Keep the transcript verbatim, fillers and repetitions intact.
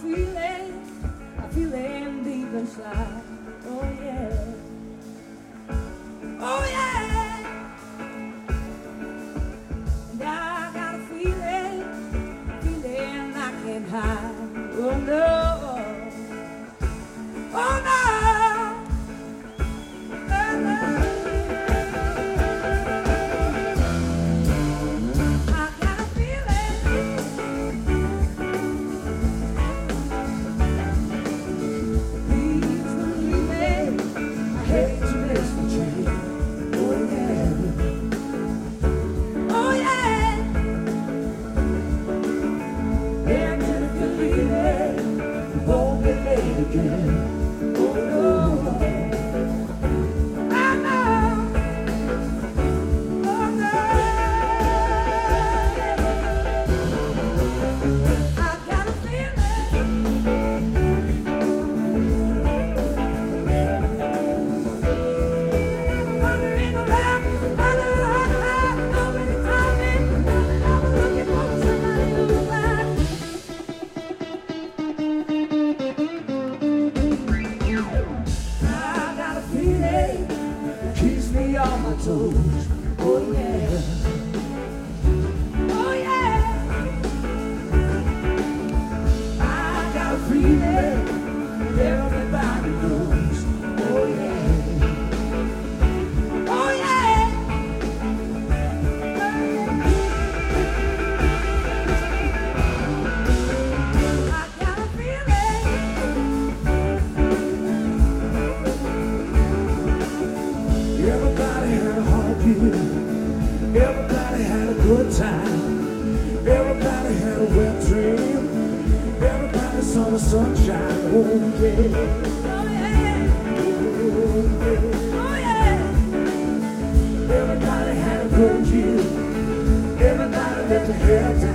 feeling, a feeling deep inside. Oh yeah, oh yeah. And I got a feeling, a feeling I can't hide. Oh no, oh no. Keeps me on my toes. Oh yeah, oh yeah. I got a feeling that everybody knows. Oh yeah, oh yeah. I got a feeling. Everybody had a heartbeat. Everybody had a good time. Everybody had a wet dream. Everybody saw the sunshine. Oh yeah, oh yeah, oh yeah, oh yeah. Everybody had a good year. Everybody let their hair down.